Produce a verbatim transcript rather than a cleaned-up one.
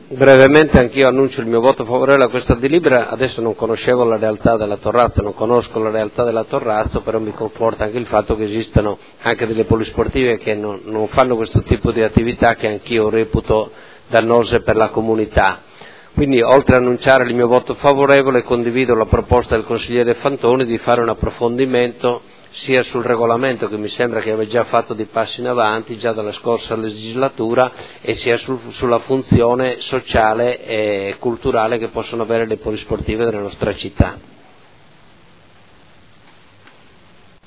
Brevemente anch'io annuncio il mio voto favorevole a questa delibera. Adesso non conoscevo la realtà della Torrazzo, non conosco la realtà della Torrazzo, però mi conforta anche il fatto che esistano anche delle polisportive che non, non fanno questo tipo di attività, che anch'io reputo dannose per la comunità. Quindi, oltre ad annunciare il mio voto favorevole, condivido la proposta del consigliere Fantoni di fare un approfondimento sia sul regolamento, che mi sembra che aveva già fatto dei passi in avanti già dalla scorsa legislatura, e sia sul, sulla funzione sociale e culturale che possono avere le polisportive della nostra città.